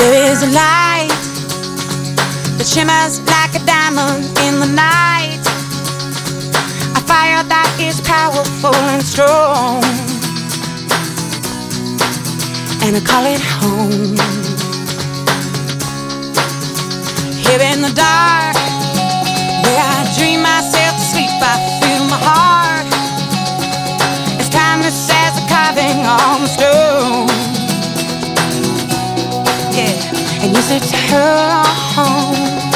There is a light that shimmers like a diamond in the night, a fire that is powerful and strong, and I call it home. Here in the dark, where I dream myself to sleep, I feel my heart. It's timeless as a carving on the stone. Yeah, and you said to her home.